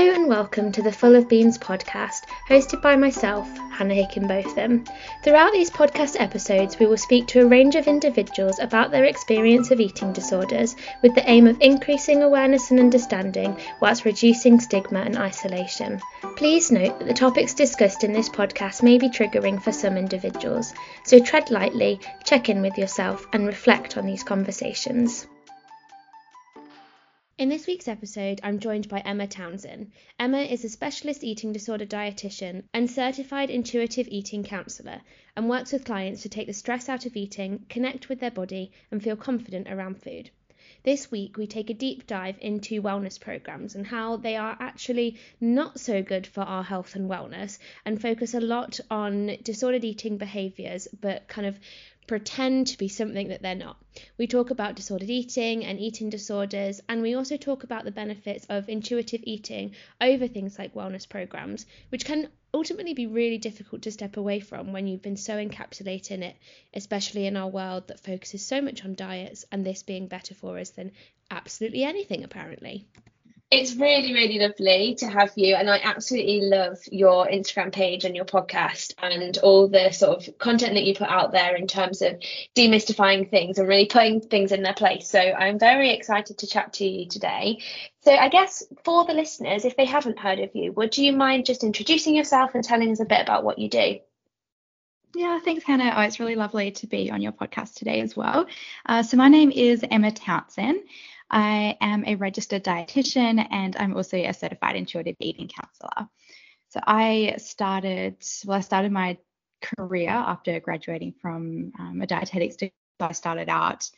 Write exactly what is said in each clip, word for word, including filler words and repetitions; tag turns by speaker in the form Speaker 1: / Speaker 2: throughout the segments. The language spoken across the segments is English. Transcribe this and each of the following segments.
Speaker 1: Hello and welcome to the Full of Beans podcast, hosted by myself, Hannah Hickenbotham. Throughout these podcast episodes, we will speak to a range of individuals about their experience of eating disorders, with the aim of increasing awareness and understanding, whilst reducing stigma and isolation. Please note that the topics discussed in this podcast may be triggering for some individuals, so tread lightly, check in with yourself, and reflect on these conversations. In this week's episode, I'm joined by Emma Townsend. Emma is a specialist eating disorder dietitian and certified intuitive eating counsellor, and works with clients to take the stress out of eating, connect with their body, and feel confident around food. This week, we take a deep dive into wellness programs and how they are actually not so good for our health and wellness, and focus a lot on disordered eating behaviours, but kind of pretend to be something that they're not. We talk about disordered eating and eating disorders, and we also talk about the benefits of intuitive eating over things like wellness programs, which can ultimately be really difficult to step away from when you've been so encapsulated in it, especially in our world that focuses so much on diets and this being better for us than absolutely anything, apparently.
Speaker 2: It's really, really lovely to have you, and I absolutely love your Instagram page and your podcast and all the sort of content that you put out there in terms of demystifying things and really putting things in their place. So I'm very excited to chat to you today. So I guess for the listeners, if they haven't heard of you, would you mind just introducing yourself and telling us a bit about what you do?
Speaker 3: Yeah, thanks, Hannah. Oh, it's really lovely to be on your podcast today as well. Uh, so my name is Emma Townsend. I am a registered dietitian, and I'm also a certified intuitive eating counsellor. So I started, well, I started my career after graduating from um, a dietetics degree. So I started out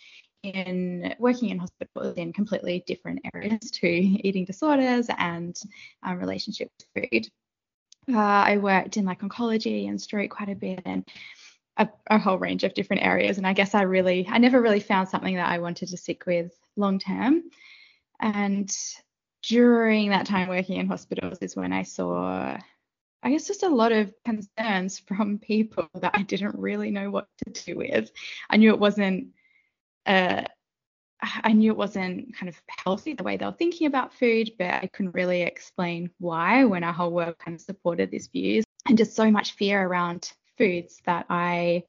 Speaker 3: in working in hospitals in completely different areas to eating disorders and um, relationship with food. Uh, I worked in like oncology and stroke quite a bit, and a, a whole range of different areas. And I guess I really, I never really found something that I wanted to stick with long term. And during that time working in hospitals is when I saw, I guess, just a lot of concerns from people that I didn't really know what to do with. I knew it wasn't, uh, I knew it wasn't kind of healthy the way they were thinking about food, but I couldn't really explain why when our whole world kind of supported these views, and just so much fear around foods that I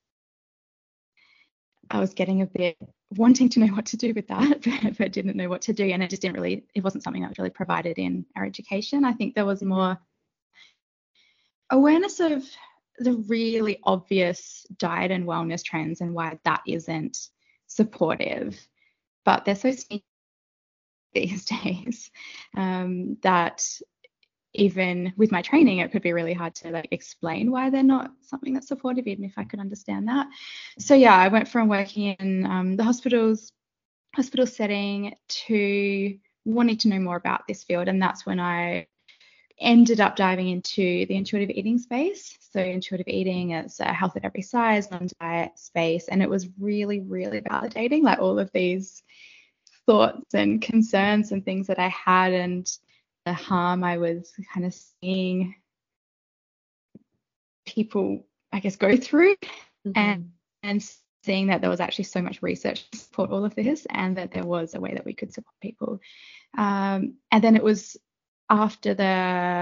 Speaker 3: I was getting a bit wanting to know what to do with that, but, but didn't know what to do. And it just didn't really, it wasn't something that was really provided in our education. I think there was more awareness of the really obvious diet and wellness trends and why that isn't supportive. But they're so sneaky these days um, that even with my training, it could be really hard to like explain why they're not something that's supportive, even if I could understand that. So yeah, I went from working in um, the hospitals, hospital setting to wanting to know more about this field, and that's when I ended up diving into the intuitive eating space. So intuitive eating is a health at every size, non-diet space, and it was really, really validating, like all of these thoughts and concerns and things that I had, and the harm I was kind of seeing people, I guess, go through, mm-hmm. and and seeing that there was actually so much research to support all of this, and that there was a way that we could support people. Um, and then it was after the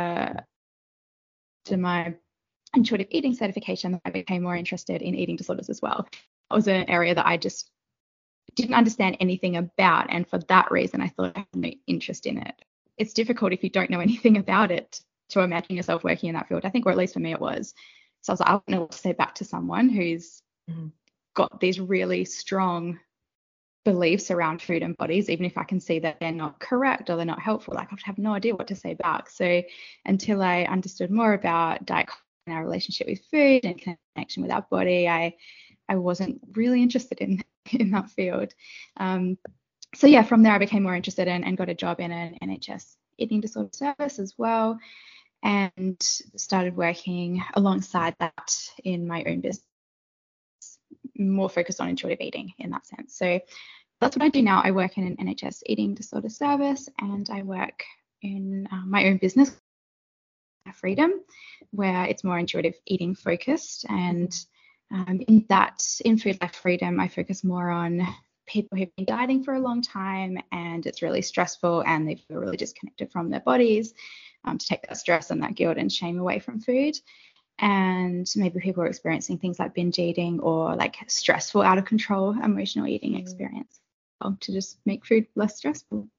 Speaker 3: after my intuitive eating certification that I became more interested in eating disorders as well. It was an area that I just didn't understand anything about, and for that reason I thought I had no interest in it. It's difficult if you don't know anything about it to imagine yourself working in that field, I think, or at least for me it was. So I was like, I don't know what to say back to someone who's mm. got these really strong beliefs around food and bodies, even if I can see that they're not correct or they're not helpful. Like, I have no idea what to say back. So until I understood more about diet and our relationship with food and connection with our body, I I wasn't really interested in in that field. Um, So yeah, from there I became more interested in and got a job in an N H S eating disorder service as well, and started working alongside that in my own business, more focused on intuitive eating in that sense. So that's what I do now. I work in an N H S eating disorder service, and I work in uh, my own business, Freedom, where it's more intuitive eating focused. And um, in that, in Food Life Freedom, I focus more on people who've been dieting for a long time and it's really stressful and they feel really disconnected from their bodies. um, to take that stress and that guilt and shame away from food. And maybe people are experiencing things like binge eating or like stressful, out of control emotional eating mm. experience, well, to just make food less stressful.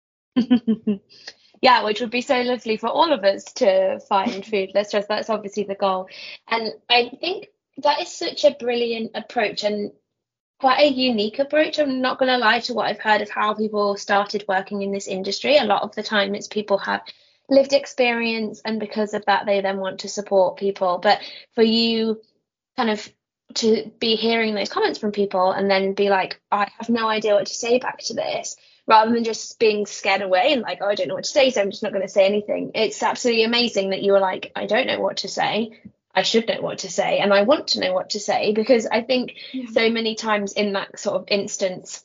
Speaker 2: Yeah, which would be so lovely for all of us to find food less stressful. That's obviously the goal. And I think that is such a brilliant approach and quite a unique approach. I'm not going to lie to what I've heard of how people started working in this industry. A lot of the time it's people have lived experience, and because of that they then want to support people. But for you kind of to be hearing those comments from people and then be like, I have no idea what to say back to this, rather than just being scared away and like, oh, I don't know what to say, so I'm just not going to say anything. It's absolutely amazing that you were like, I don't know what to say, I should know what to say, and I want to know what to say. Because I think yeah. so many times in that sort of instance,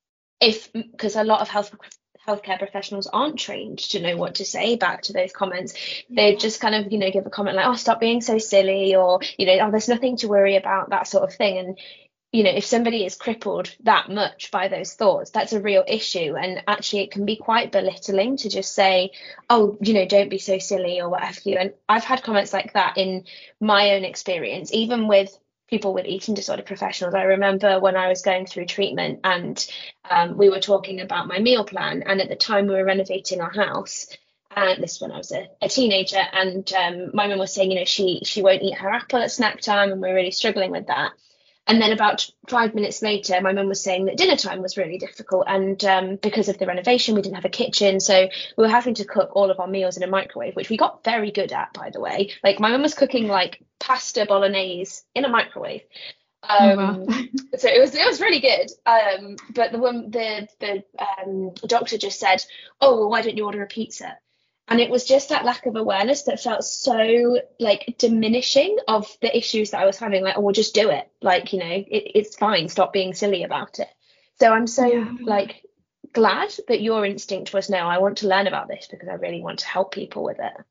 Speaker 2: if because a lot of health healthcare professionals aren't trained to know what to say back to those comments, yeah. they just kind of, you know, give a comment like, oh, stop being so silly, or, you know, oh, there's nothing to worry about, that sort of thing. And you know, if somebody is crippled that much by those thoughts, that's a real issue. And actually it can be quite belittling to just say, oh, you know, don't be so silly or what have you. And I've had comments like that in my own experience, even with people with eating disorder professionals. I remember when I was going through treatment and um, we were talking about my meal plan. And at the time we were renovating our house. And this is when I was a, a teenager. And um, my mum was saying, you know, she she won't eat her apple at snack time. And we're really struggling with that. And then about five minutes later, my mum was saying that dinner time was really difficult. And um, because of the renovation, we didn't have a kitchen. So we were having to cook all of our meals in a microwave, which we got very good at, by the way. Like my mum was cooking like pasta bolognese in a microwave. Um, oh, wow. So it was it was really good. Um, but the one the the um, doctor just said, oh, well, why don't you order a pizza? And it was just that lack of awareness that felt so like diminishing of the issues that I was having. Like, oh, well, just do it. Like, you know, it, it's fine. Stop being silly about it. So I'm so yeah. like glad that your instinct was, no, I want to learn about this because I really want to help people with it.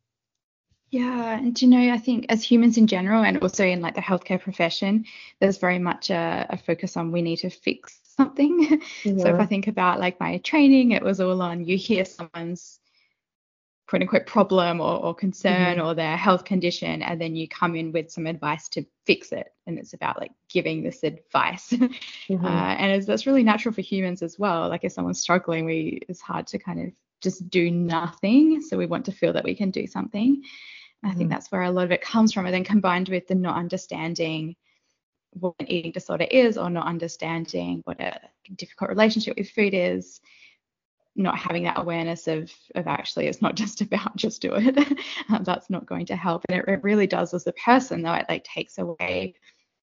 Speaker 3: Yeah. And, you know, I think as humans in general, and also in like the healthcare profession, there's very much a, a focus on we need to fix something. Mm-hmm. So if I think about like my training, it was all on you hear someone's quote unquote problem or, or concern mm-hmm. or their health condition, and then you come in with some advice to fix it. And it's about like giving this advice. Mm-hmm. uh, and it's, that's really natural for humans as well. Like if someone's struggling, we it's hard to kind of just do nothing. So we want to feel that we can do something. Mm-hmm. I think that's where a lot of it comes from. And then combined with the not understanding what an eating disorder is, or not understanding what a difficult relationship with food is, not having that awareness of of actually it's not just about just do it. um, that's not going to help. And it, it really does as a person, though, it like takes away,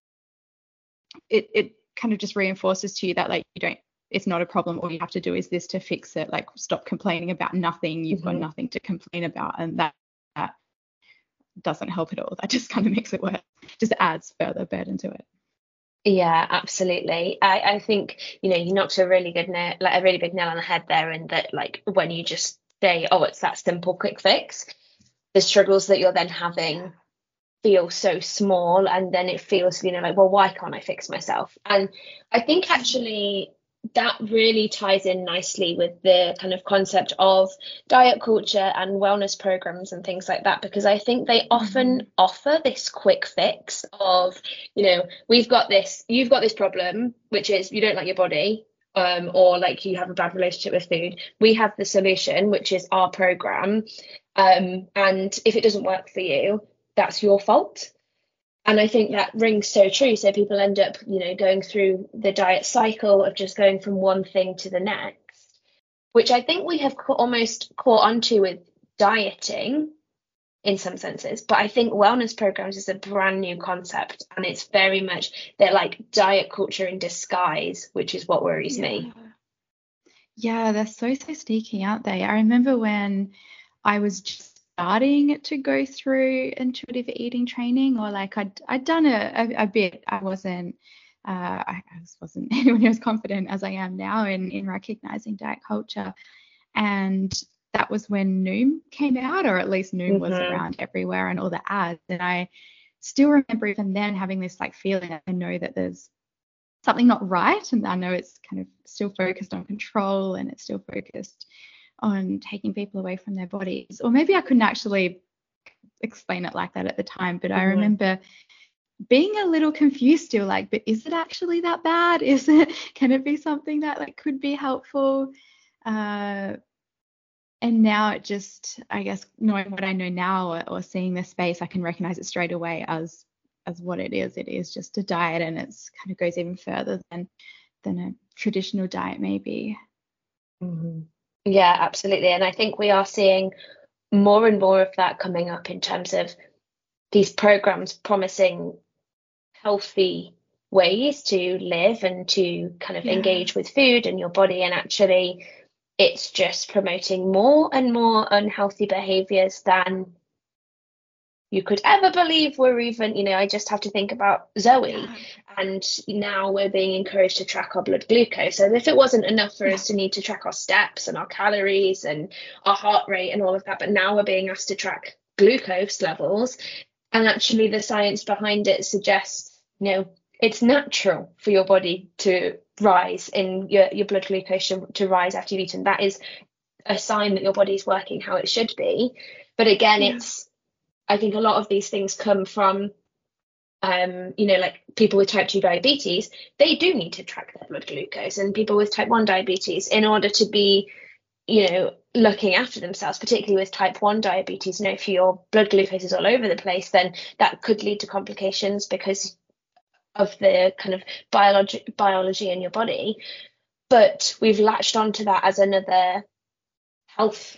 Speaker 3: it it kind of just reinforces to you that like you don't, it's not a problem, all you have to do is this to fix it. Like stop complaining about nothing, you've mm-hmm. got nothing to complain about. And that, that doesn't help at all. That just kind of makes it worse, just adds further burden to it.
Speaker 2: Yeah, absolutely. I, I think, you know, you knocked a really good nail, like a really big nail on the head there, and that like when you just say, oh, it's that simple quick fix, the struggles that you're then having feel so small, and then it feels, you know, like, well, why can't I fix myself? And I think actually that really ties in nicely with the kind of concept of diet culture and wellness programs and things like that, because I think they often mm-hmm. offer this quick fix of, you know, we've got this, you've got this problem, which is you don't like your body, um, or like you have a bad relationship with food. We have the solution, which is our program. Um, and if it doesn't work for you, that's your fault. And I think that rings so true. So people end up, you know, going through the diet cycle of just going from one thing to the next, which I think we have ca- almost caught onto with dieting in some senses. But I think wellness programs is a brand new concept, and it's very much, they're like diet culture in disguise, which is what worries
Speaker 3: yeah.
Speaker 2: me.
Speaker 3: Yeah, they're so, so sneaky, aren't they? I remember when I was just starting to go through intuitive eating training, or like I'd I'd done a, a, a bit. I wasn't uh, I, I wasn't anywhere as confident as I am now in in recognizing diet culture, and that was when Noom came out, or at least Noom mm-hmm. was around everywhere and all the ads. And I still remember even then having this like feeling that I know that there's something not right, and I know it's kind of still focused on control, and it's still focused on taking people away from their bodies. Or maybe I couldn't actually explain it like that at the time, but mm-hmm. I remember being a little confused still, like, but is it actually that bad? Is it, can it be something that like could be helpful? Uh, and now it just, I guess, knowing what I know now, or, or seeing the space, I can recognize it straight away as as what it is. It is just a diet, and it's kind of goes even further than than a traditional diet maybe.
Speaker 2: Mm-hmm. Yeah, absolutely. And I think we are seeing more and more of that coming up in terms of these programs promising healthy ways to live and to kind of yeah. engage with food and your body, and actually it's just promoting more and more unhealthy behaviors than you could ever believe were even, you know, I just have to think about Zoe, yeah. and now we're being encouraged to track our blood glucose. And if it wasn't enough for yeah. us to need to track our steps and our calories and our heart rate and all of that, but now we're being asked to track glucose levels. And actually the science behind it suggests, you know, it's natural for your body to rise in your, your blood glucose to rise after you've eaten. That is a sign that your body's working how it should be. But again, yeah. it's, I think a lot of these things come from, um, you know, like people with type two diabetes, they do need to track their blood glucose, and people with type one diabetes, in order to be, you know, looking after themselves, particularly with type one diabetes. You know, if your blood glucose is all over the place, then that could lead to complications because of the kind of biology biology in your body. But we've latched onto that as another health,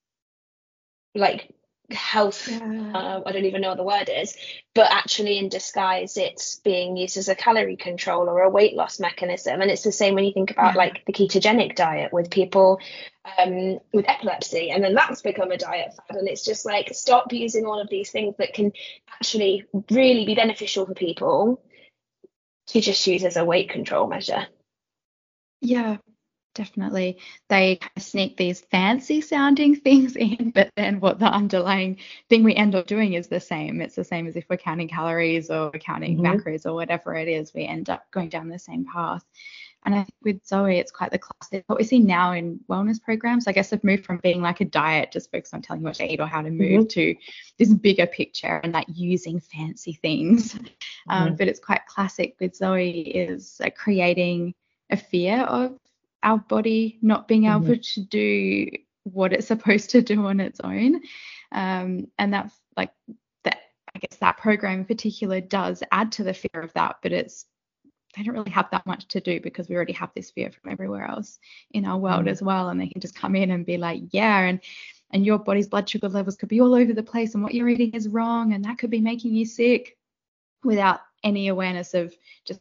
Speaker 2: like health, yeah. uh, I don't even know what the word is, but actually in disguise it's being used as a calorie control or a weight loss mechanism. And it's the same when you think about yeah. like the ketogenic diet with people um, with epilepsy, and then that's become a diet fad. And it's just like, stop using all of these things that can actually really be beneficial for people to just use as a weight control measure.
Speaker 3: Yeah, definitely. They kind of sneak these fancy sounding things in, but then what the underlying thing we end up doing is the same. It's the same as if we're counting calories or counting mm-hmm. macros or whatever it is. We end up going down the same path. And I think with Zoe, it's quite the classic. What we see now in wellness programs, I guess, have moved from being like a diet just focused on telling you what to eat or how to move, mm-hmm. to this bigger picture and like using fancy things. Mm-hmm. Um, but it's quite classic with Zoe is uh, creating a fear of our body not being able mm-hmm. to do what it's supposed to do on its own. Um, and that's like that, I guess that program in particular does add to the fear of that, but it's, they don't really have that much to do because we already have this fear from everywhere else in our world mm. as well. And they can just come in and be like, yeah, and and your body's blood sugar levels could be all over the place, and what you're eating is wrong, and that could be making you sick, without any awareness of just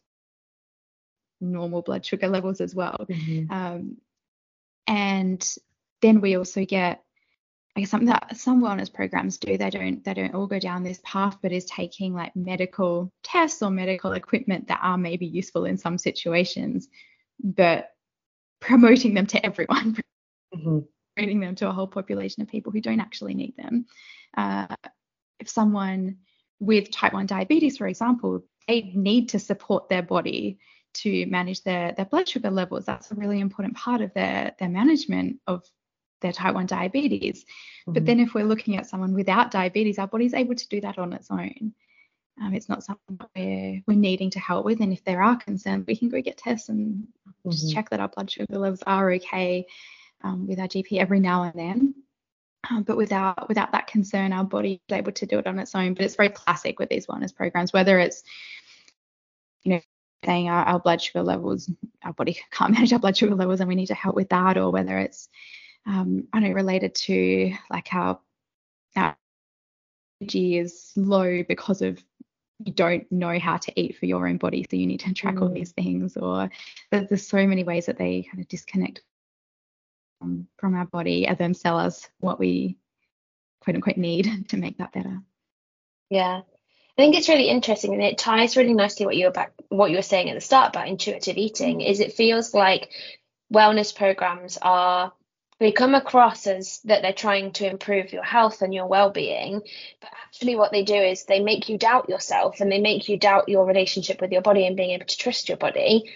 Speaker 3: normal blood sugar levels as well. Mm-hmm. Um, and then we also get, I guess, something that some wellness programs do, they don't they don't all go down this path, but is taking like medical tests or medical equipment that are maybe useful in some situations, but promoting them to everyone, mm-hmm. promoting them to a whole population of people who don't actually need them. Uh, if someone with type one diabetes, for example, they need to support their body to manage their, their blood sugar levels. That's a really important part of their, their management of their type one diabetes. Mm-hmm. But then if we're looking at someone without diabetes, our body's able to do that on its own. Um, it's not something that we're, we're needing to help with. And if there are concerns, we can go get tests and mm-hmm. just check that our blood sugar levels are okay um, with our G P every now and then. Um, but without without that concern, our body is able to do it on its own. But it's very classic with these wellness programs, whether it's, you know, saying our, our blood sugar levels, our body can't manage our blood sugar levels and we need to help with that, or whether it's Um, I know related to like our, our energy is low because of you don't know how to eat for your own body, so you need to track mm. all these things, or there's, there's so many ways that they kind of disconnect from, from our body and then sell us what we quote unquote need to make that better.
Speaker 2: Yeah, I think it's really interesting, and it ties really nicely what you were back what you were saying at the start about intuitive eating. Is it feels like wellness programs are, they come across as that they're trying to improve your health and your well-being, but actually what they do is they make you doubt yourself, and they make you doubt your relationship with your body and being able to trust your body.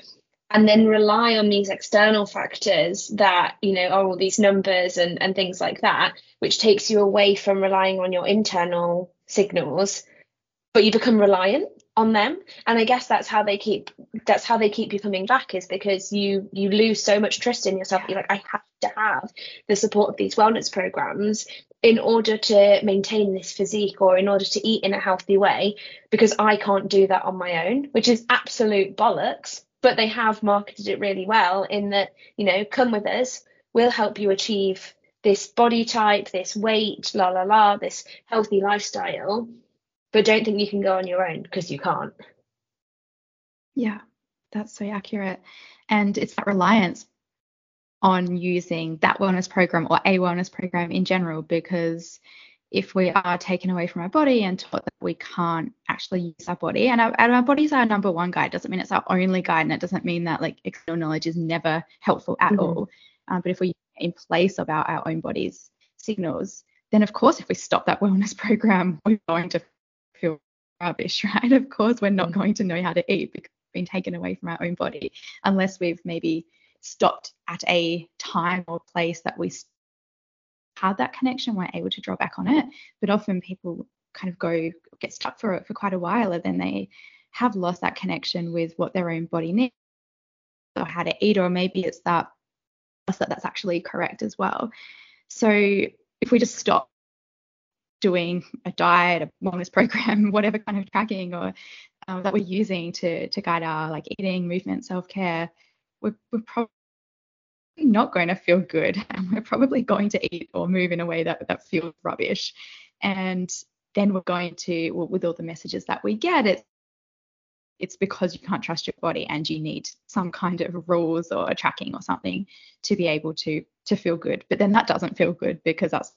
Speaker 2: and then rely on these external factors that, you know, are all these numbers and, and things like that, which takes you away from relying on your internal signals, but you become reliant on them. And I guess that's how they keep that's how they keep you coming back, is because you you lose so much trust in yourself. You're like, I have to have the support of these wellness programs in order to maintain this physique, or in order to eat in a healthy way, because I can't do that on my own, which is absolute bollocks. But they have marketed it really well in that, you know, come with us, we'll help you achieve this body type, this weight, la la la, this healthy lifestyle, but don't think you can go on your own, because you can't.
Speaker 3: Yeah, that's so accurate. And it's that reliance on using that wellness program or a wellness program in general, because if we are taken away from our body and taught that we can't actually use our body, and our, and our body's our number one guide, doesn't mean it's our only guide, and it doesn't mean that like external knowledge is never helpful at mm-hmm. all. Um, but if we in place of our, our own body's signals, then of course if we stop that wellness program, we're going to feel rubbish, right? Of course we're not mm-hmm. going to know how to eat because we've been taken away from our own body, unless we've maybe stopped at a time or place that we had that connection, we're able to draw back on it. But often people kind of go get stuck for it for quite a while, and then they have lost that connection with what their own body needs or how to eat, or maybe it's that that that's actually correct as well. So if we just stop doing a diet, a wellness program, whatever kind of tracking or um, that we're using to to guide our like eating, movement, self-care, we're, we're probably not going to feel good, and we're probably going to eat or move in a way that that feels rubbish. And then we're going to, well, with all the messages that we get, it's it's because you can't trust your body and you need some kind of rules or tracking or something to be able to to feel good. But then that doesn't feel good, because that's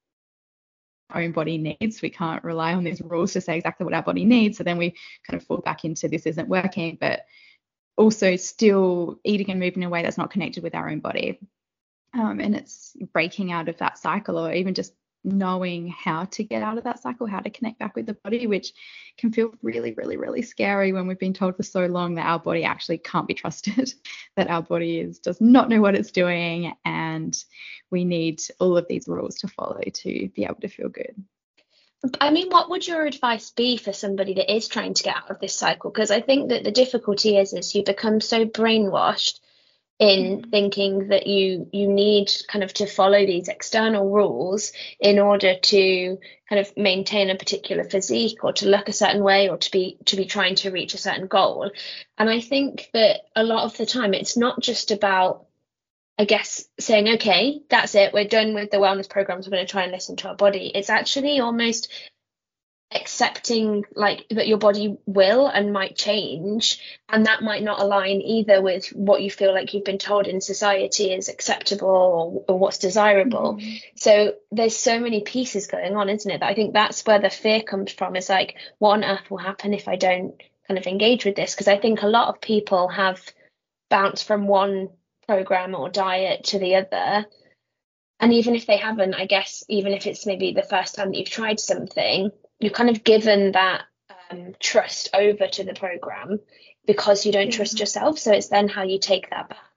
Speaker 3: our own body needs. We can't rely on these rules to say exactly what our body needs. So then we kind of fall back into this isn't working, but also still eating and moving in a way that's not connected with our own body. Um, and it's breaking out of that cycle, or even just knowing how to get out of that cycle, how to connect back with the body, which can feel really, really, really scary when we've been told for so long that our body actually can't be trusted, that our body is does not know what it's doing, and we need all of these rules to follow to be able to feel good.
Speaker 2: I mean, what would your advice be for somebody that is trying to get out of this cycle? Because I think that the difficulty is, is you become so brainwashed in thinking that you you need kind of to follow these external rules in order to kind of maintain a particular physique, or to look a certain way, or to be to be trying to reach a certain goal. And I think that a lot of the time it's not just about, I guess, saying, okay, that's it, we're done with the wellness programs, we're going to try and listen to our body. It's actually almost accepting like that your body will and might change, and that might not align either with what you feel like you've been told in society is acceptable, or, or what's desirable. Mm-hmm. So there's so many pieces going on, isn't it, that I think that's where the fear comes from, is like, what on earth will happen if I don't kind of engage with this? Because I think a lot of people have bounced from one program or diet to the other, and even if they haven't, I guess even if it's maybe the first time that you've tried something, you've kind of given that um, trust over to the program because you don't yeah. trust yourself. So it's then how you take that back.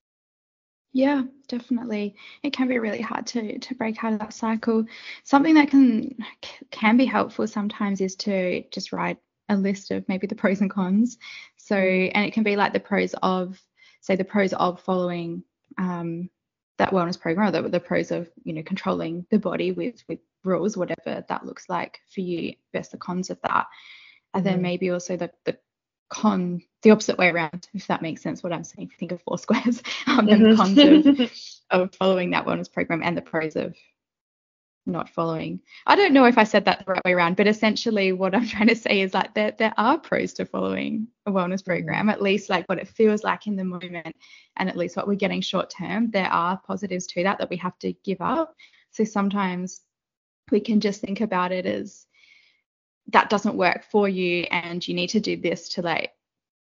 Speaker 3: Yeah, definitely. It can be really hard to to break out of that cycle. Something that can can be helpful sometimes is to just write a list of maybe the pros and cons. So, and it can be like the pros of, say, the pros of following um, that wellness program, or the, the pros of, you know, controlling the body with with rules, whatever that looks like for you, versus the cons of that. And mm-hmm. then maybe also the the con, the opposite way around, if that makes sense what I'm saying. If you think of four squares, um, mm-hmm. the cons of, of following that wellness program, and the pros of not following. I don't know if I said that the right way around, but essentially what I'm trying to say is like there there are pros to following a wellness program, mm-hmm. at least like what it feels like in the moment, and at least what we're getting short term. There are positives to that that we have to give up. So sometimes we can just think about it as that doesn't work for you, and you need to do this to like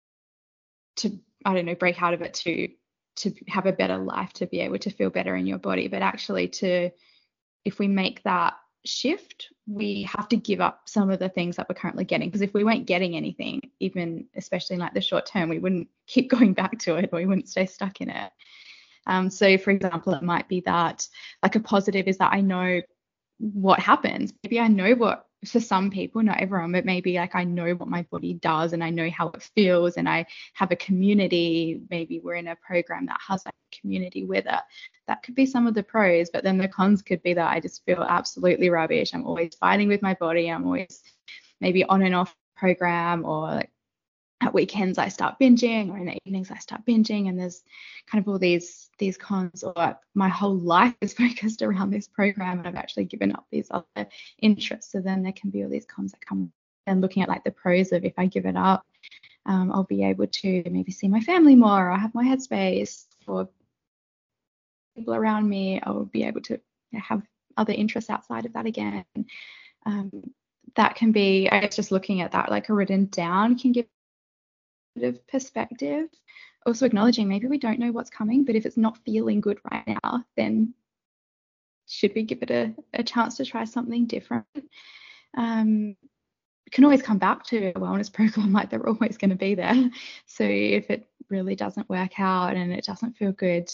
Speaker 3: to I don't know break out of it, to to have a better life, to be able to feel better in your body. But actually, to if we make that shift, we have to give up some of the things that we're currently getting, because if we weren't getting anything, even especially in like the short term, we wouldn't keep going back to it, or we wouldn't stay stuck in it. Um, so for example, it might be that like a positive is that I know what happens. Maybe I know what, for some people, not everyone, but maybe like I know what my body does and I know how it feels, and I have a community. Maybe we're in a program that has like a community with it. That could be some of the pros, but then the cons could be that I just feel absolutely rubbish. I'm always fighting with my body. I'm always maybe on and off program, or like at weekends I start binging, or in the evenings I start binging, and there's kind of all these these cons, or my whole life is focused around this program and I've actually given up these other interests. So then there can be all these cons that come, and looking at like the pros of, if I give it up, um, I'll be able to maybe see my family more, or I have my headspace, or people around me, I'll be able to have other interests outside of that again. Um, that can be, I guess, just looking at that like written down can give a bit of perspective. Also acknowledging maybe we don't know what's coming, but if it's not feeling good right now, then should we give it a, a chance to try something different? Um, you can always come back to a wellness program, like they're always going to be there. So if it really doesn't work out and it doesn't feel good,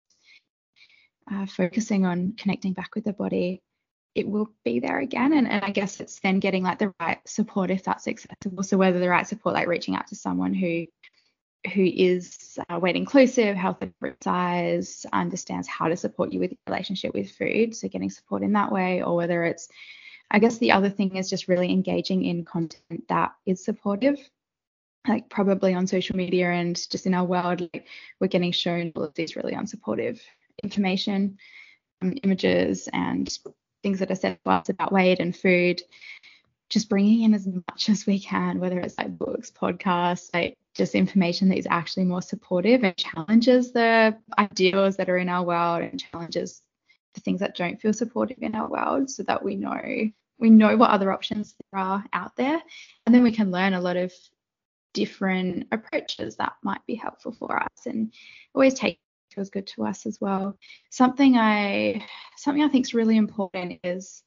Speaker 3: uh, focusing on connecting back with the body, it will be there again. And, and I guess it's then getting like the right support if that's accessible. So whether the right support, like reaching out to someone who who is uh, weight inclusive, health and size, understands how to support you with your relationship with food, so getting support in that way, or whether it's, I guess the other thing is just really engaging in content that is supportive, like probably on social media and just in our world, like we're getting shown all of these really unsupportive information, um, images and things that are said to us about weight and food. Just bringing in as much as we can, whether it's like books, podcasts, like just information that is actually more supportive and challenges the ideals that are in our world and challenges the things that don't feel supportive in our world, so that we know we know what other options there are out there, and then we can learn a lot of different approaches that might be helpful for us and always take what feels good to us as well. Something I something I think is really important is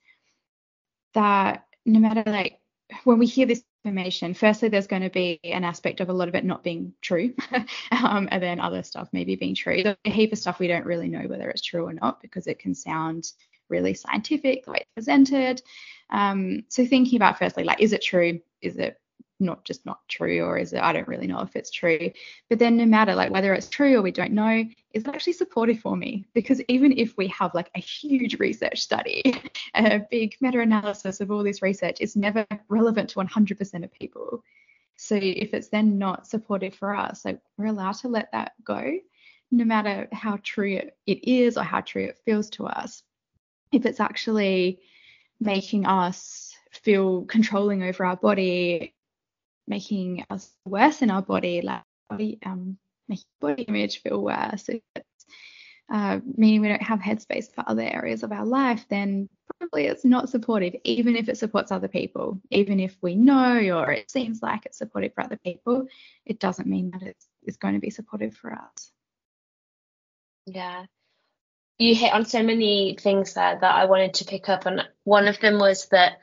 Speaker 3: that no matter like when we hear this information, firstly, there's going to be an aspect of a lot of it not being true, um, and then other stuff maybe being true. There's a heap of stuff we don't really know whether it's true or not, because it can sound really scientific the way it's presented. Um, so thinking about firstly, like, is it true? Is it not just not true, or is it, I don't really know if it's true. But then no matter like whether it's true or we don't know, is it actually supportive for me? Because even if we have like a huge research study, a big meta-analysis of all this research, it's never relevant to one hundred percent of people. So if it's then not supportive for us, like we're allowed to let that go, no matter how true it, it is or how true it feels to us. If it's actually making us feel controlling over our body, making us worse in our body, like body, um, making body image feel worse, if it's uh, meaning we don't have headspace for other areas of our life, then probably it's not supportive, even if it supports other people. Even if we know, or it seems like it's supportive for other people, it doesn't mean that it's, it's going to be supportive for us.
Speaker 2: Yeah. You hit on so many things there that I wanted to pick up on. One of them was that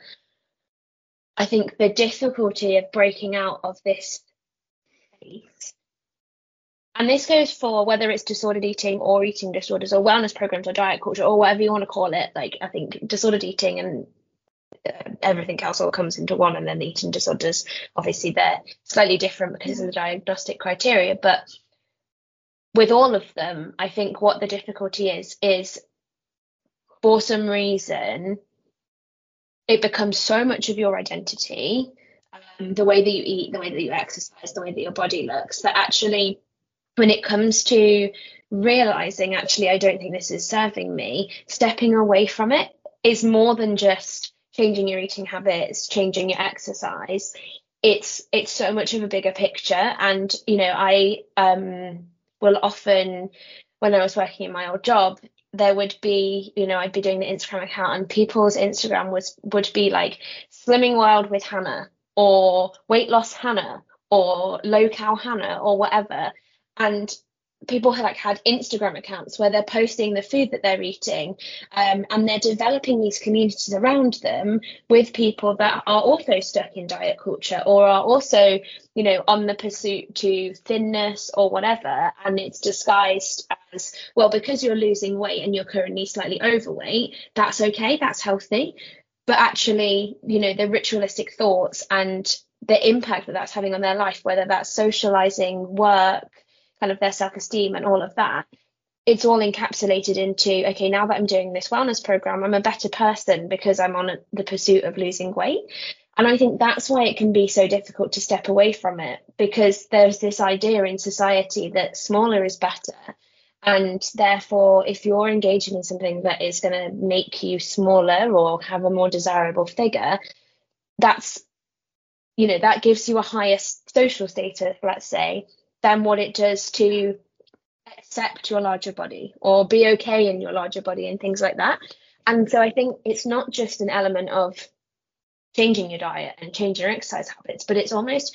Speaker 2: I think the difficulty of breaking out of this space, and this goes for whether it's disordered eating or eating disorders or wellness programs or diet culture or whatever you want to call it. Like, I think disordered eating and uh, everything else all comes into one, and then the eating disorders, obviously they're slightly different because of the diagnostic criteria. But with all of them, I think what the difficulty is, is for some reason, it becomes so much of your identity, um, the way that you eat, the way that you exercise, the way that your body looks, that actually when it comes to realizing, actually, I don't think this is serving me, stepping away from it is more than just changing your eating habits, changing your exercise. It's it's so much of a bigger picture. And, you know, I um will often, when I was working in my old job, there would be, you know, I'd be doing the Instagram account and people's Instagram was would be like Slimming Wild with Hannah, or Weight Loss Hannah, or Low Cal Hannah, or whatever. And people have like had Instagram accounts where they're posting the food that they're eating, um, and they're developing these communities around them with people that are also stuck in diet culture or are also, you know, on the pursuit to thinness or whatever, and it's disguised as, well, because you're losing weight and you're currently slightly overweight, that's okay, that's healthy. But actually, you know, the ritualistic thoughts and the impact that that's having on their life, whether that's socializing, work, kind of their self-esteem and all of that, it's all encapsulated into, okay, now that I'm doing this wellness program, I'm a better person because I'm on a, the pursuit of losing weight. And I think that's why it can be so difficult to step away from it, because there's this idea in society that smaller is better. And therefore, if you're engaging in something that is going to make you smaller or have a more desirable figure, that's, you know, that gives you a higher social status, let's say, than what it does to accept your larger body or be okay in your larger body and things like that. And so I think it's not just an element of changing your diet and changing your exercise habits, but it's almost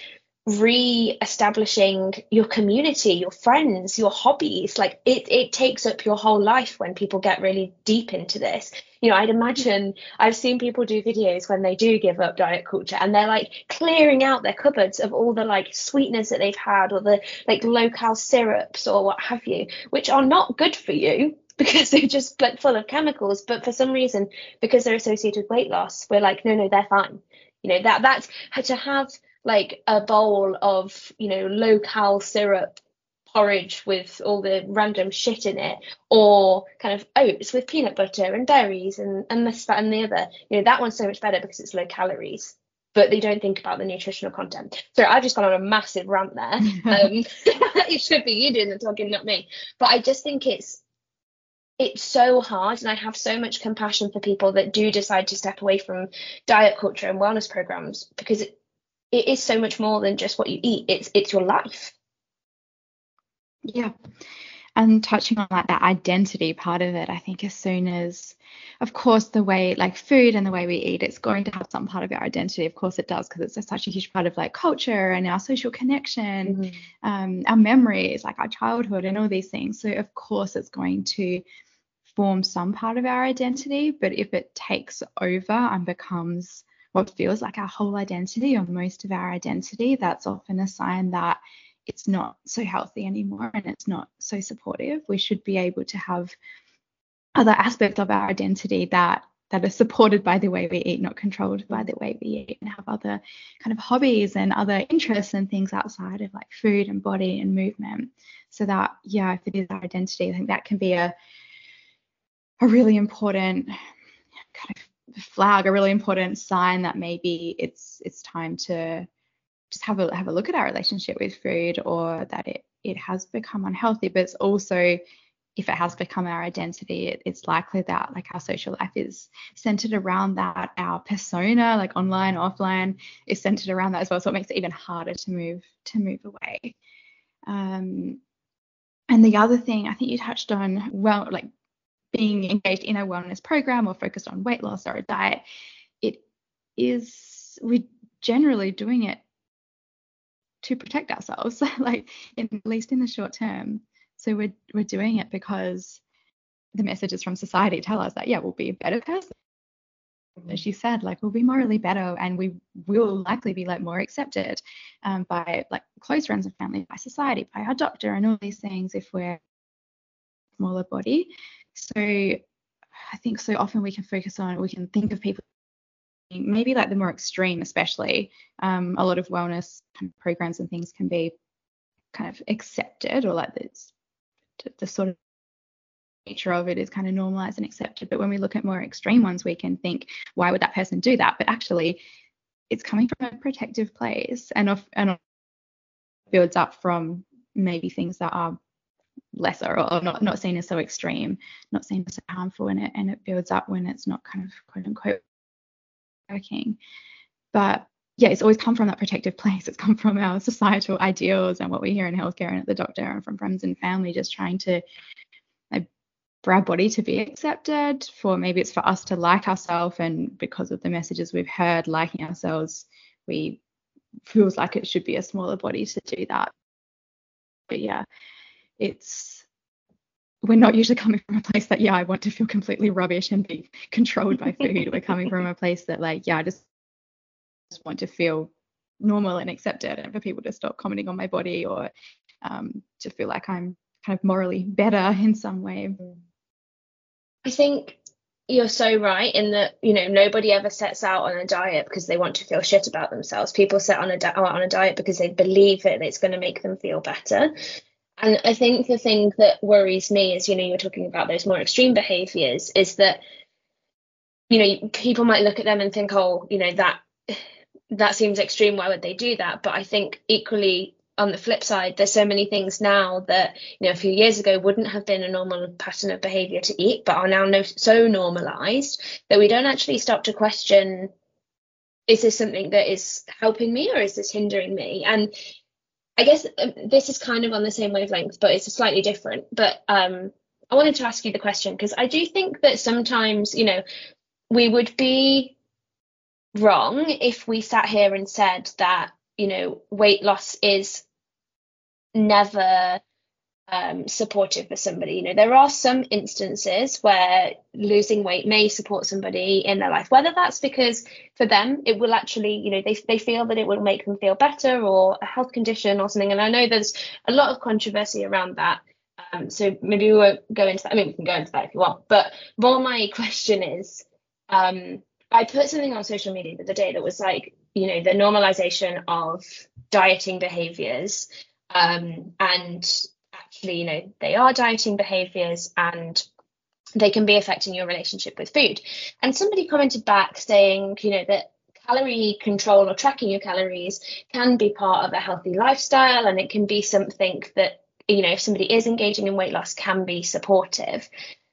Speaker 2: re-establishing your community, your friends, your hobbies. Like it, it takes up your whole life when people get really deep into this. You know, I'd imagine, I've seen people do videos when they do give up diet culture and they're like clearing out their cupboards of all the like sweeteners that they've had or the like low-cal syrups or what have you, which are not good for you because they're just like full of chemicals. But for some reason, because they're associated with weight loss, we're like, no, no, they're fine. You know, that that's to have like a bowl of, you know, low-cal syrup porridge with all the random shit in it, or kind of oats with peanut butter and berries and, and this, that and the other. You know, that one's so much better because it's low calories, but they don't think about the nutritional content. So I've just gone on a massive rant there. Um, it should be you doing the talking, not me. But I just think it's it's so hard, and I have so much compassion for people that do decide to step away from diet culture and wellness programs, because it, it is so much more than just what you eat. It's it's your life.
Speaker 3: Yeah. And touching on like that identity part of it, I think as soon as, of course, the way like food and the way we eat, it's going to have some part of our identity. Of course it does, because it's just such a huge part of like culture and our social connection, mm-hmm. um, our memories, like our childhood and all these things. So of course it's going to form some part of our identity, but if it takes over and becomes what feels like our whole identity or most of our identity, that's often a sign that it's not so healthy anymore and it's not so supportive. We should be able to have other aspects of our identity that that are supported by the way we eat, not controlled by the way we eat, and have other kind of hobbies and other interests and things outside of like food and body and movement. So that, yeah, if it is our identity, I think that can be a a really important kind of flag, a really important sign that maybe it's it's time to just have a have a look at our relationship with food, or that it it has become unhealthy. But it's also, if it has become our identity, it, it's likely that like our social life is centered around that. Our persona, like online, offline, is centered around that as well. So it makes it even harder to move to move away. Um, and the other thing I think you touched on, well, like being engaged in a wellness program or focused on weight loss or a diet, it is, we're generally doing it to protect ourselves, like in, at least in the short term. So we're we're doing it because the messages from society tell us that, yeah, we'll be a better person. As you said, like we'll be morally better, and we will likely be like more accepted um, by like close friends and family, by society, by our doctor, and all these things if we're a smaller body. So I think so often we can focus on, we can think of people maybe like the more extreme, especially um, a lot of wellness kind of programs and things can be kind of accepted, or like this, the sort of nature of it is kind of normalized and accepted. But when we look at more extreme ones, we can think, why would that person do that? But actually it's coming from a protective place, and off and builds up from maybe things that are lesser or, or not not seen as so extreme, not seen as so harmful, and it and it builds up when it's not kind of quote unquote working. But yeah, it's always come from that protective place. It's come from our societal ideals and what we hear in healthcare and at the doctor, and from friends and family, just trying to like, for our body to be accepted, for maybe it's for us to like ourselves, and because of the messages we've heard, liking ourselves, we feels like it should be a smaller body to do that. But yeah, it's we're not usually coming from a place that, yeah, I want to feel completely rubbish and be controlled by food. We're coming from a place that, like, yeah, I just want to feel normal and accepted, and for people to stop commenting on my body, or um, to feel like I'm kind of morally better in some way.
Speaker 2: I think you're so right in that, you know, nobody ever sets out on a diet because they want to feel shit about themselves. People set on a di- on a diet because they believe that it's going to make them feel better. And I think the thing that worries me is, you know, you're talking about those more extreme behaviors, is that, you know, people might look at them and think, oh, you know, that that seems extreme. Why would they do that? But I think equally, on the flip side, there's so many things now that, you know, a few years ago wouldn't have been a normal pattern of behavior to eat, but are now no, so normalized that we don't actually stop to question, is this something that is helping me or is this hindering me? And I guess um, this is kind of on the same wavelength, but it's slightly different. But um, I wanted to ask you the question, because I do think that sometimes, you know, we would be wrong if we sat here and said that, you know, weight loss is never um, supportive for somebody. You know, there are some instances where losing weight may support somebody in their life, whether that's because for them it will actually, you know, they, they feel that it will make them feel better, or a health condition or something. And I know there's a lot of controversy around that. Um, so maybe we won't go into that. I mean, we can go into that if you want. But more my question is, um, I put something on social media the other day that was like, you know, the normalization of dieting behaviors. Um, and actually, you know, they are dieting behaviors and they can be affecting your relationship with food. And somebody commented back saying, you know, that calorie control or tracking your calories can be part of a healthy lifestyle, and it can be something that, you know, if somebody is engaging in weight loss, can be supportive.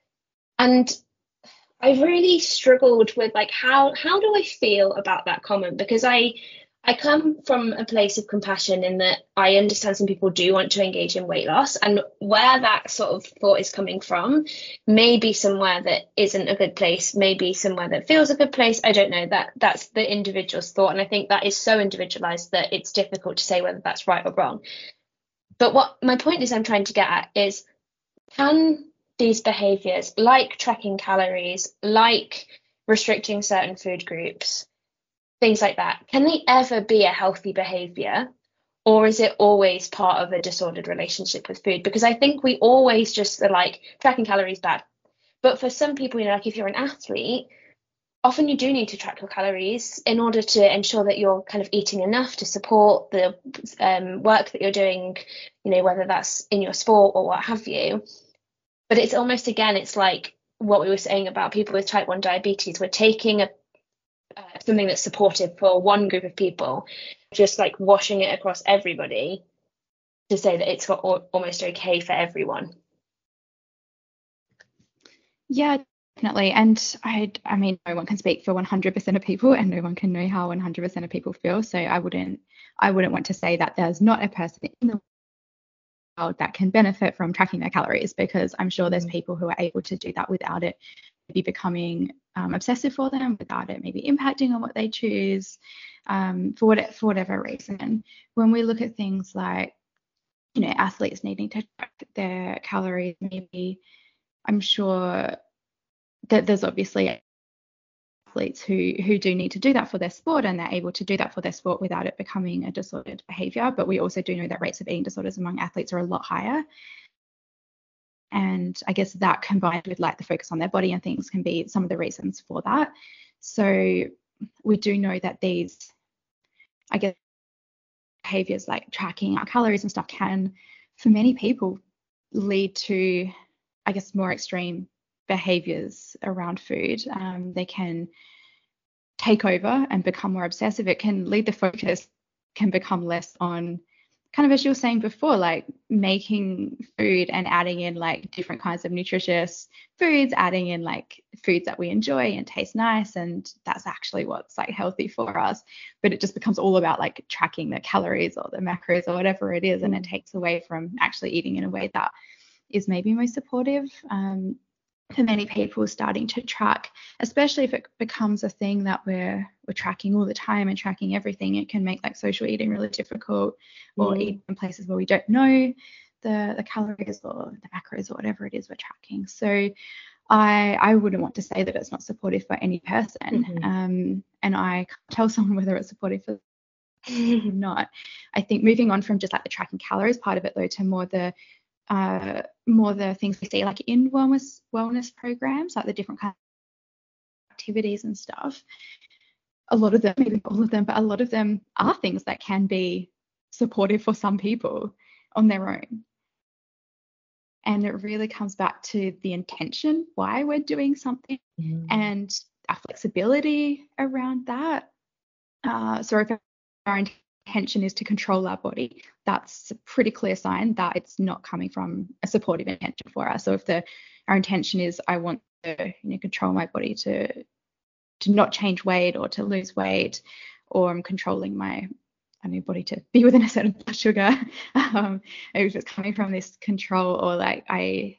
Speaker 2: And I've really struggled with, like, how how do I feel about that comment? Because I I come from a place of compassion in that I understand some people do want to engage in weight loss, and where that sort of thought is coming from may be somewhere that isn't a good place, maybe somewhere that feels a good place. I don't know. That that's the individual's thought, and I think that is so individualized that it's difficult to say whether that's right or wrong. But what my point is I'm trying to get at is, can these behaviors, like tracking calories, like restricting certain food groups, things like that, can they ever be a healthy behavior, or is it always part of a disordered relationship with food? Because I think we always just are like, tracking calories bad. But for some people, you know, like if you're an athlete, often you do need to track your calories in order to ensure that you're kind of eating enough to support the um, work that you're doing, you know, whether that's in your sport or what have you. But it's almost, again, it's like what we were saying about people with type one diabetes. We're taking a uh, something that's supportive for one group of people, just like washing it across everybody to say that it's got al- almost okay for everyone.
Speaker 3: Yeah, definitely. And I I mean, no one can speak for one hundred percent of people, and no one can know how one hundred percent of people feel. So I wouldn't I wouldn't want to say that there's not a person in the world that can benefit from tracking their calories, because I'm sure there's people who are able to do that without it maybe becoming um, obsessive for them, without it maybe impacting on what they choose, um, for what for whatever reason. When we look at things like, you know, athletes needing to track their calories, maybe I'm sure that there's obviously athletes who who do need to do that for their sport, and they're able to do that for their sport without it becoming a disordered behavior. But we also do know that rates of eating disorders among athletes are a lot higher. And I guess that, combined with like the focus on their body and things, can be some of the reasons for that. So we do know that these, I guess, behaviors like tracking our calories and stuff can, for many people, lead to, I guess, more extreme behaviors around food. Um, they can take over and become more obsessive. It can lead, the focus can become less on, kind of as you were saying before, like making food and adding in like different kinds of nutritious foods, adding in like foods that we enjoy and taste nice, and that's actually what's like healthy for us. But it just becomes all about like tracking the calories or the macros or whatever it is, and it takes away from actually eating in a way that is maybe most supportive. Um, for many people, starting to track, especially if it becomes a thing that we're we're tracking all the time and tracking everything, it can make like social eating really difficult, or
Speaker 2: Mm.
Speaker 3: eat in places where we don't know the, the calories or the macros or whatever it is we're tracking. So I I wouldn't want to say that it's not supportive for any person. Mm-hmm. Um, and I can't tell someone whether it's supportive for them or not. I think moving on from just like the tracking calories part of it though to more the uh, more the things we see like in wellness wellness programs, like the different kinds of activities and stuff. A lot of them, maybe all of them, but a lot of them are things that can be supportive for some people on their own. And it really comes back to the intention, why we're doing something, mm. and our flexibility around that. Uh, so if our intention is to control our body, that's a pretty clear sign that it's not coming from a supportive intention for us. So if the our intention is I want to you know, control my body to to not change weight or to lose weight, or I'm controlling my I need body to be within a certain blood sugar, um, if it's coming from this control or like I,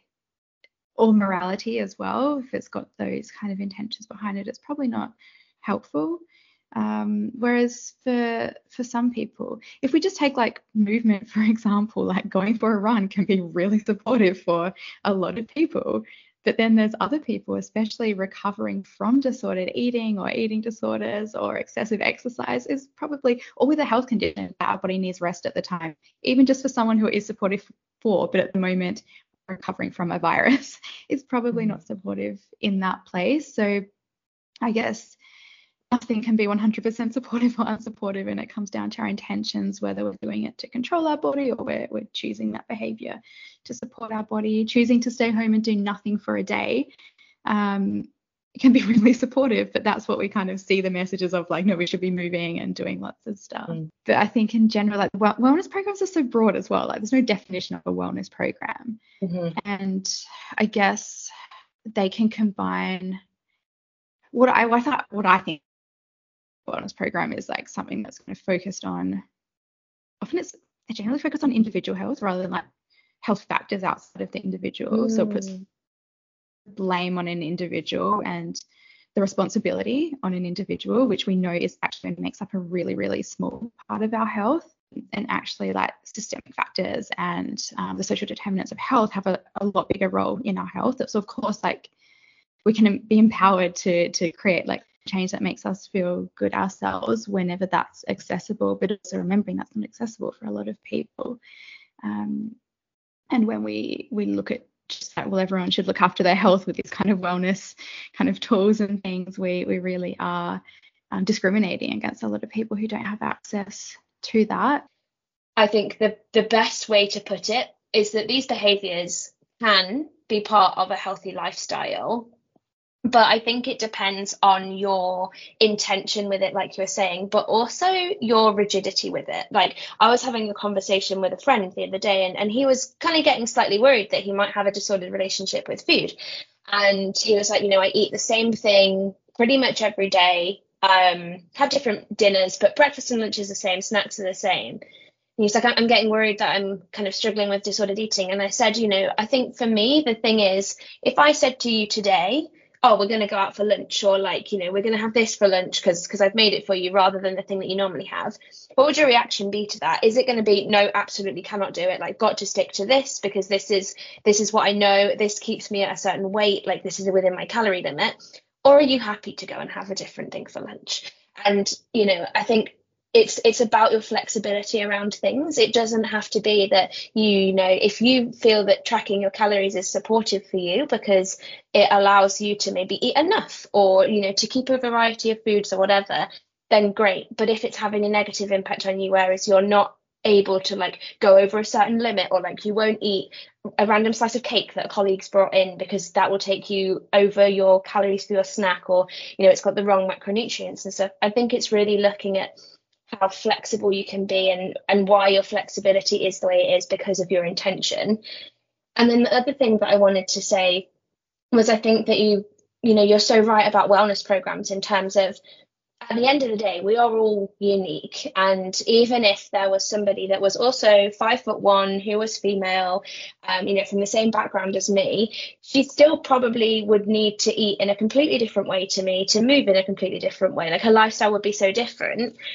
Speaker 3: or morality as well, if it's got those kind of intentions behind it, it's probably not helpful. Um, whereas for for some people, if we just take like movement, for example, like going for a run can be really supportive for a lot of people. But then there's other people, especially recovering from disordered eating or eating disorders or excessive exercise, is probably, or with a health condition that our body needs rest at the time, even just for someone who is supportive for, but at the moment recovering from a virus, is probably not supportive in that place. So I guess nothing can be one hundred percent supportive or unsupportive, and it comes down to our intentions, whether we're doing it to control our body or we're, we're choosing that behavior to support our body. Choosing to stay home and do nothing for a day um, can be really supportive, but that's what we kind of see the messages of, like, no, we should be moving and doing lots of stuff. Mm. But I think in general, like, well, wellness programs are so broad as well. Like, there's no definition of a wellness program. Mm-hmm. And I guess they can combine what I, what I thought, what I think wellness program is like something that's kind of focused on, often it's generally focused on individual health rather than like health factors outside of the individual. Mm. So it puts blame on an individual and the responsibility on an individual, which we know is actually makes up a really, really small part of our health. And actually, like, systemic factors and um, the social determinants of health have a, a lot bigger role in our health. So of course, like, we can be empowered to to create like change that makes us feel good ourselves whenever that's accessible, but also remembering that's not accessible for a lot of people. Um, and when we we look at just like, well, everyone should look after their health with these kind of wellness kind of tools and things, we we really are um, discriminating against a lot of people who don't have access to that.
Speaker 2: I think the the best way to put it is that these behaviours can be part of a healthy lifestyle, but I think it depends on your intention with it, like you were saying, but also your rigidity with it. Like, I was having a conversation with a friend the other day, and, and he was kind of getting slightly worried that he might have a disordered relationship with food. And he was like, you know, I eat the same thing pretty much every day, um, have different dinners, but breakfast and lunch is the same, snacks are the same. And he's like, I'm getting worried that I'm kind of struggling with disordered eating. And I said, you know, I think for me, the thing is, if I said to you today, oh, we're going to go out for lunch, or like, you know, we're going to have this for lunch because because I've made it for you rather than the thing that you normally have, what would your reaction be to that? Is it going to be, no, absolutely cannot do it, like, got to stick to this because this is this is what I know, this keeps me at a certain weight, like, this is within my calorie limit? Or are you happy to go and have a different thing for lunch? And, you know, I think it's it's about your flexibility around things. It doesn't have to be that, you, you know, if you feel that tracking your calories is supportive for you because it allows you to maybe eat enough, or, you know, to keep a variety of foods or whatever, then great. But if it's having a negative impact on you, whereas you're not able to like go over a certain limit, or like you won't eat a random slice of cake that colleagues brought in because that will take you over your calories for your snack, or, you know, it's got the wrong macronutrients and stuff, I think it's really looking at how flexible you can be, and and why your flexibility is the way it is because of your intention. And then the other thing that I wanted to say was, I think that you you know you're so right about wellness programs in terms of, at the end of the day, we are all unique. And even if there was somebody that was also five foot one, who was female, um, you know, from the same background as me, she still probably would need to eat in a completely different way to me, to move in a completely different way. Like, her lifestyle would be so different.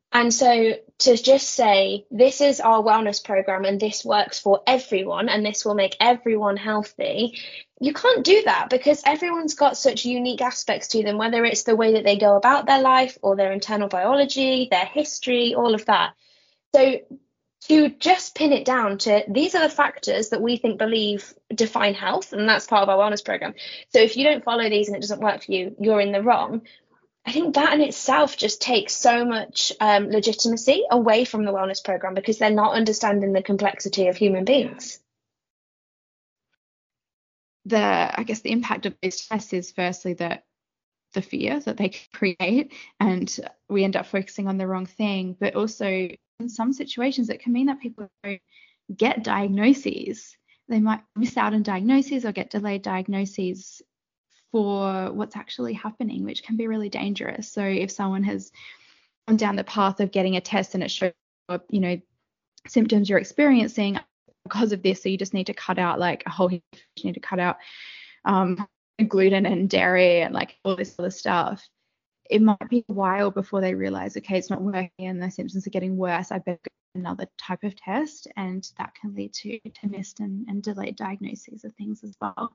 Speaker 2: And so to just say, this is our wellness program and this works for everyone and this will make everyone healthy, you can't do that because everyone's got such unique aspects to them, whether it's the way that they go about their life or their internal biology, their history, all of that. So to just pin it down to these are the factors that we think believe define health, and that's part of our wellness program. So if you don't follow these and it doesn't work for you, you're in the wrong. I think that in itself just takes so much um, legitimacy away from the wellness program because they're not understanding the complexity of human beings.
Speaker 3: The, I guess the impact of these tests is firstly that the fear that they create and we end up focusing on the wrong thing, but also in some situations it can mean that people don't get diagnoses. They might miss out on diagnoses or get delayed diagnoses for what's actually happening, which can be really dangerous. So if someone has gone down the path of getting a test and it shows, you know, symptoms you're experiencing because of this, so you just need to cut out like a whole heap, you need to cut out um, gluten and dairy and like all this other stuff. It might be a while before they realize, okay, it's not working and the symptoms are getting worse. I better get another type of test, and that can lead to, to missed and, and delayed diagnoses of things as well.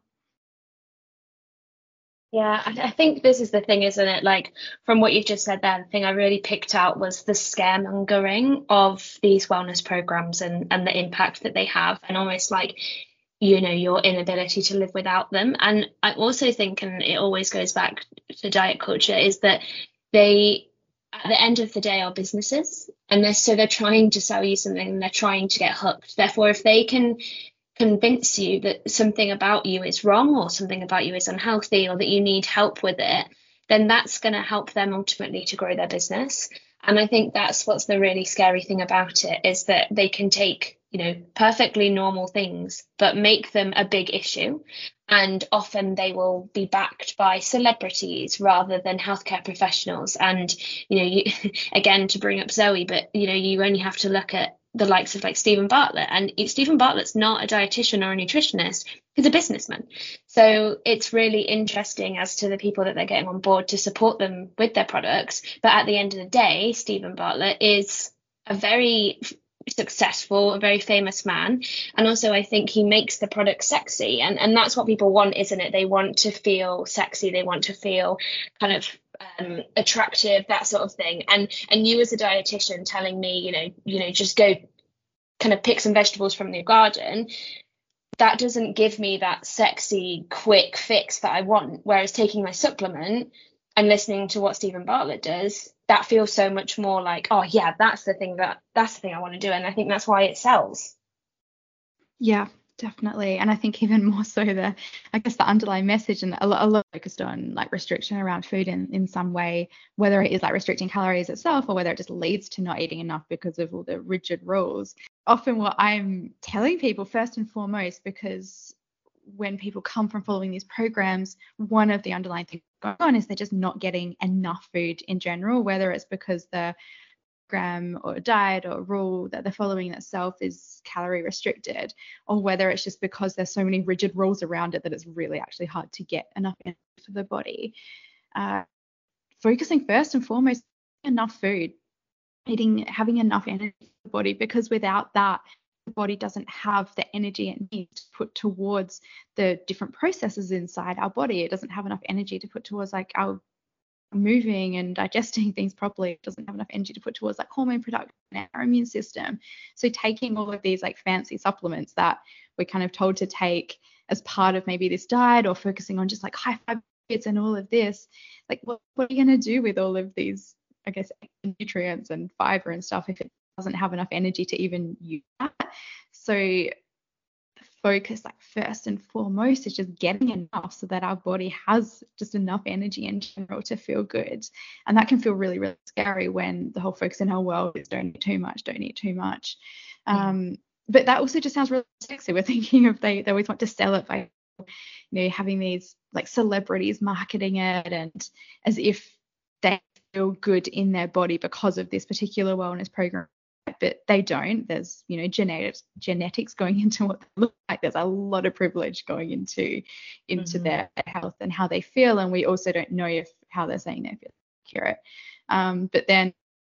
Speaker 2: Yeah, I, I think this is the thing, isn't it? Like from what you've just said there, the thing I really picked out was the scaremongering of these wellness programs and, and the impact that they have, and almost like, you know, your inability to live without them. And I also think, and it always goes back to diet culture, is that they, at the end of the day, are businesses. And they're, so they're trying to sell you something and they're trying to get hooked. Therefore, if they can convince you that something about you is wrong or something about you is unhealthy or that you need help with it, then that's going to help them ultimately to grow their business. And I think that's what's the really scary thing about it, is that they can take, you know, perfectly normal things, but make them a big issue. And often they will be backed by celebrities rather than healthcare professionals. And, you know, you, again, to bring up Zoe, but, you know, you only have to look at the likes of like Stephen Bartlett, and Stephen Bartlett's not a dietitian or a nutritionist, he's a businessman. So it's really interesting as to the people that they're getting on board to support them with their products. But at the end of the day, Stephen Bartlett is a very successful, a very famous man. And also I think he makes the product sexy, and, and that's what people want, isn't it? They want to feel sexy, they want to feel kind of um, attractive, that sort of thing. And and you as a dietitian telling me, you know, you know, just go kind of pick some vegetables from your garden, that doesn't give me that sexy quick fix that I want. Whereas taking my supplement and listening to what Stephen Bartlett does, that feels so much more like, oh yeah, that's the thing that that's the thing I want to do. And I think that's why it sells.
Speaker 3: Yeah, definitely. And I think even more so the, I guess the underlying message, and a lot, a lot focused on like restriction around food in, in some way, whether it is like restricting calories itself or whether it just leads to not eating enough because of all the rigid rules. Often what I'm telling people first and foremost, because when people come from following these programs, one of the underlying things going on is they're just not getting enough food in general, whether it's because the program or diet or rule that they're following itself is calorie restricted, or whether it's just because there's so many rigid rules around it that it's really actually hard to get enough energy for the body. Uh, focusing first and foremost enough food, eating, having enough energy for the body, because without that, the body doesn't have the energy it needs to put towards the different processes inside our body. It doesn't have enough energy to put towards like our moving and digesting things properly. It doesn't have enough energy to put towards like hormone production and our immune system. So taking all of these like fancy supplements that we're kind of told to take as part of maybe this diet, or focusing on just like high fiber foods and all of this, like what, what are you going to do with all of these, I guess, nutrients and fiber and stuff if it doesn't have enough energy to even use that? So the focus, like first and foremost, is just getting enough so that our body has just enough energy in general to feel good. And that can feel really, really scary when the whole focus in our world is don't eat too much, don't eat too much. Yeah. Um, but that also just sounds really sexy. We're thinking of they, they always want to sell it by, you know, having these like celebrities marketing it, and as if they feel good in their body because of this particular wellness program. But they don't. There's, you know, genetics genetics going into what they look like. There's a lot of privilege going into into mm-hmm. their health and how they feel, and we also don't know if how they're saying they feel accurate. Um, but then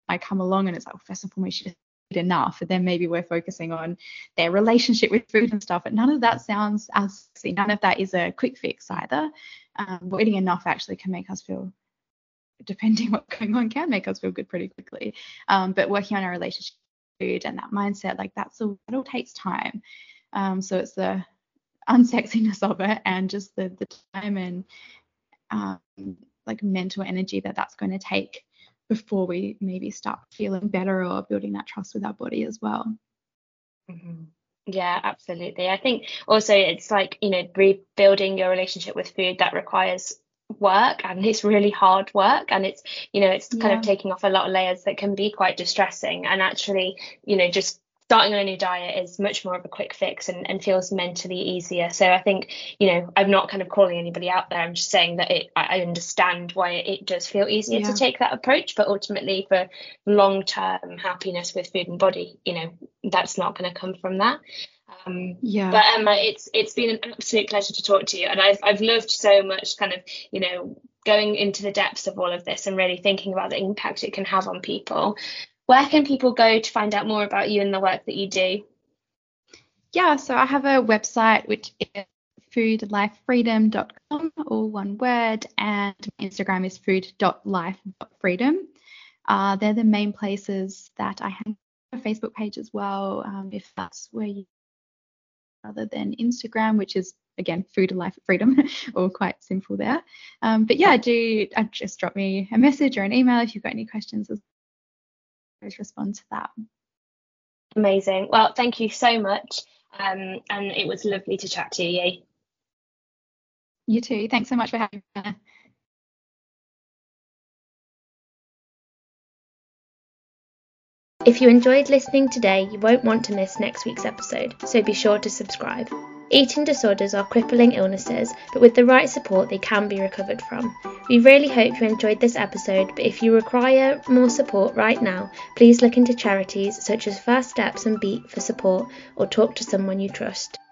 Speaker 3: I come along and it's like, well, first and foremost, you just eat enough, and then maybe we're focusing on their relationship with food and stuff. But none of that sounds as sexy. None of that is a quick fix either. Um, but eating enough actually can make us feel, depending what's going on, can make us feel good pretty quickly. Um, but working on our relationship with food and that mindset, like that's all, that all takes time. Um, so it's the unsexiness of it and just the the time and um, like mental energy that that's going to take before we maybe start feeling better or building that trust with our body as well.
Speaker 2: Mm-hmm. Yeah, absolutely. I think also it's like, you know, rebuilding your relationship with food, that requires work, and it's really hard work, and it's, you know, it's kind
Speaker 3: Yeah.
Speaker 2: of taking off a lot of layers that can be quite distressing. And actually, you know, just starting on a new diet is much more of a quick fix and, and feels mentally easier. So I think, you know, I'm not kind of calling anybody out there. I'm just saying that it, I understand why it does feel easier
Speaker 3: Yeah.
Speaker 2: to take that approach. But ultimately, for long-term happiness with food and body, you know, that's not going to come from that. Um,
Speaker 3: Yeah.
Speaker 2: But Emma, it's it's been an absolute pleasure to talk to you, and I've I've loved so much kind of, you know, going into the depths of all of this and really thinking about the impact it can have on people. Where can people go to find out more about you and the work that you do?
Speaker 3: Yeah, so I have a website which is food life freedom dot com, all one word, and my Instagram is food dot life dot freedom. Uh, they're the main places that I have a Facebook page as well, um, if that's where you, rather than Instagram, which is again Food Life Freedom, all quite simple there. Um, but yeah, do I just drop me a message or an email if you've got any questions. I'll respond to that.
Speaker 2: Amazing. Well, thank you so much. Um, and it was lovely to chat to you.
Speaker 3: You too. Thanks so much for having me.
Speaker 1: If you enjoyed listening today, you won't want to miss next week's episode, so be sure to subscribe. Eating disorders are crippling illnesses, but with the right support they can be recovered from. We really hope you enjoyed this episode, but if you require more support right now, please look into charities such as First Steps and Beat for support, or talk to someone you trust.